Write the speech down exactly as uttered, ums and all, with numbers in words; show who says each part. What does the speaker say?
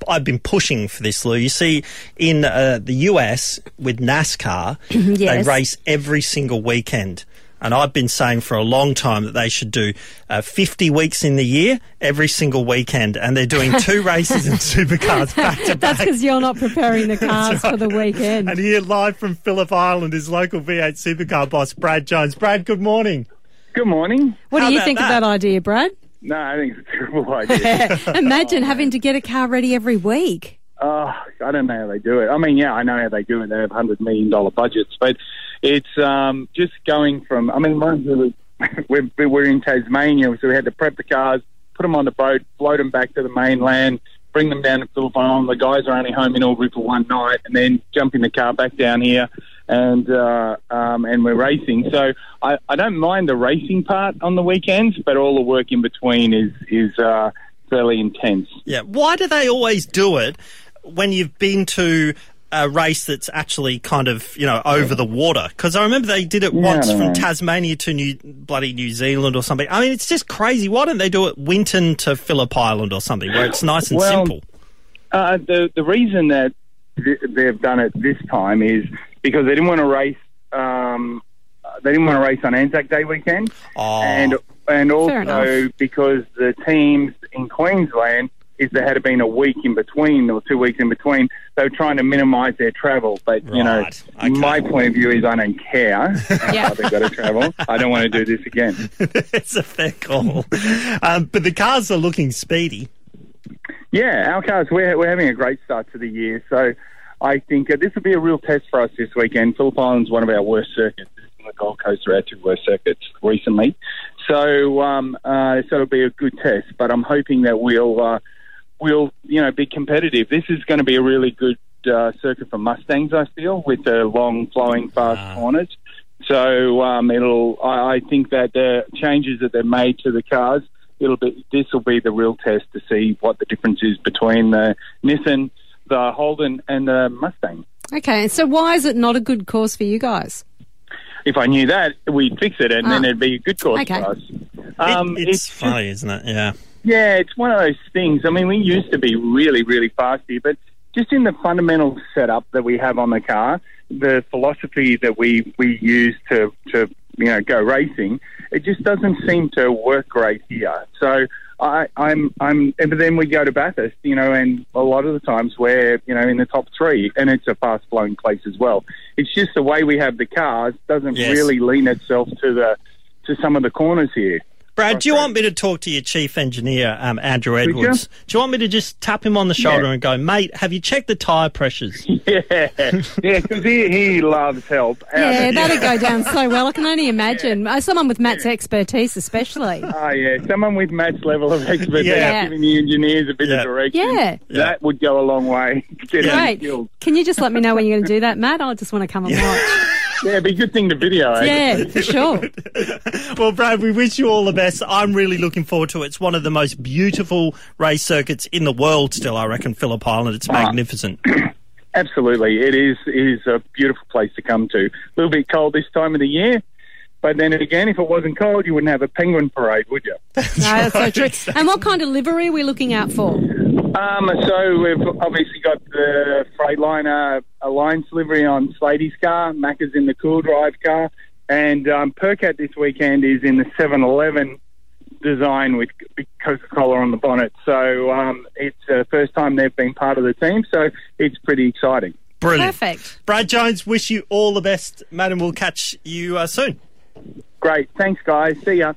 Speaker 1: I've been pushing for this, Lou. You see, in uh, the U S with NASCAR,
Speaker 2: yes.
Speaker 1: they race every single weekend. And I've been saying for a long time that they should do uh, fifty weeks in the year, every single weekend. And they're doing two races in supercars back to back.
Speaker 2: That's because you're not preparing the cars
Speaker 1: right.
Speaker 2: for the weekend.
Speaker 1: And here live from Phillip Island is local V eight supercar boss Brad Jones. Brad, good morning.
Speaker 3: Good morning.
Speaker 2: What
Speaker 1: How
Speaker 2: do you
Speaker 1: about
Speaker 2: think
Speaker 1: that?
Speaker 2: of that idea, Brad?
Speaker 3: No, I think it's a terrible idea.
Speaker 2: Imagine having to get a car ready every week.
Speaker 3: uh, I don't know how they do it. I mean, yeah, I know how they do it. They have one hundred million dollars budgets. But it's um, just going from, I mean, mine's really, we're, we're in Tasmania, so we had to prep the cars, put them on the boat, float them back to the mainland, bring them down to Phillip Island. The guys are only home in Albury for one night, and then jump in the car back down here, and uh, um, and we're racing. So I, I don't mind the racing part on the weekends, but all the work in between is is uh, fairly intense.
Speaker 1: Yeah. Why do they always do it when you've been to a race that's actually kind of, you know, over the water? Because I remember they did it
Speaker 3: Yeah,
Speaker 1: once
Speaker 3: I don't
Speaker 1: from
Speaker 3: know.
Speaker 1: Tasmania to New bloody New Zealand or something. I mean, it's just crazy. Why don't they do it Winton to Phillip Island or something where it's nice and
Speaker 3: Well,
Speaker 1: simple?
Speaker 3: Uh, the the reason that th- they've done it this time is because they didn't want to race. Um, they didn't want to race on Anzac Day weekend,
Speaker 1: Oh.
Speaker 3: and and
Speaker 2: Fair
Speaker 3: also
Speaker 2: enough.
Speaker 3: because the teams in Queensland, if there had been a week in between or two weeks in between, they were trying to minimise their travel. But you know,
Speaker 1: Right. Okay.
Speaker 3: my point of view is I don't care
Speaker 2: Yeah.
Speaker 3: how they've got to travel. I don't want to do this again.
Speaker 1: It's a fair call. um, but the cars are looking speedy.
Speaker 3: Yeah, our cars, we're, we're having a great start to the year. So I think uh, this will be a real test for us this weekend. Phillip Island's one of our worst circuits. The Gold Coast are our two worst circuits recently. So, um, uh, so it'll be a good test. But I'm hoping that we'll, uh, we'll you know, be competitive. This is going to be a really good uh, circuit for Mustangs, I feel, with the long, flowing, fast
Speaker 1: Ah.
Speaker 3: corners. So um, it'll. I, I think that the changes that they've made to the cars, it'll be. This will be the real test to see what the difference is between the Nissan, the Holden, and the Mustang.
Speaker 2: Okay, so why is it not a good course for you guys?
Speaker 3: If I knew that, we'd fix it, and
Speaker 2: Ah.
Speaker 3: then it'd be a good course
Speaker 2: Okay.
Speaker 3: for us.
Speaker 1: It-
Speaker 3: Um,
Speaker 1: it's,
Speaker 3: just-
Speaker 1: funny, isn't it? Yeah.
Speaker 3: Yeah, it's one of those things. I mean, we used to be really, really fast here, but just in the fundamental setup that we have on the car, the philosophy that we, we use to, to, you know, go racing, it just doesn't seem to work great here. So I, I'm, I'm, but then we go to Bathurst, you know, and a lot of the times we're, you know, in the top three, and it's a fast-flowing place as well. It's just the way we have the cars doesn't
Speaker 1: Yes.
Speaker 3: really lean itself to the to some of the corners here.
Speaker 1: Brad, do you want me to talk to your chief engineer, um, Andrew
Speaker 3: Would you?
Speaker 1: Edwards? Do you want me to just tap him on the shoulder
Speaker 3: Yeah.
Speaker 1: and go, mate, have you checked the tyre pressures?
Speaker 3: Yeah, yeah, because he, he loves help.
Speaker 2: Yeah, that'd go down so well. I can only imagine. Uh, Someone with Matt's expertise, especially.
Speaker 3: Oh, yeah, someone with Matt's level of expertise
Speaker 1: Yeah.
Speaker 3: giving the engineers a bit
Speaker 1: Yeah.
Speaker 3: of direction.
Speaker 2: Yeah.
Speaker 3: That would go a long way to get them
Speaker 2: Great.
Speaker 3: skilled.
Speaker 2: Can you just let me know when you're going to do that, Matt? I just want to come and watch.
Speaker 3: Yeah, it'd be a good thing to video, eh?
Speaker 2: Yeah, for sure.
Speaker 1: Well, Brad, we wish you all the best. I'm really looking forward to it. It's one of the most beautiful race circuits in the world still, I reckon, Phillip Island. It's magnificent.
Speaker 3: Absolutely. It is, it is a beautiful place to come to. A little bit cold this time of the year, but then again, if it wasn't cold, you wouldn't have a penguin parade, would you?
Speaker 2: No, that's so true. And what kind of livery are we looking out for?
Speaker 3: Um, so we've obviously got the Freightliner Alliance livery on Slady's car, Macca's in the Cool Drive car, and um, Percat this weekend is in the seven eleven design with Coca-Cola on the bonnet. So um, it's the first time they've been part of the team, so it's pretty exciting.
Speaker 1: Brilliant.
Speaker 2: Perfect.
Speaker 1: Brad Jones, wish you all the best, mate, and we'll catch you uh, soon.
Speaker 3: Great. Thanks, guys. See ya.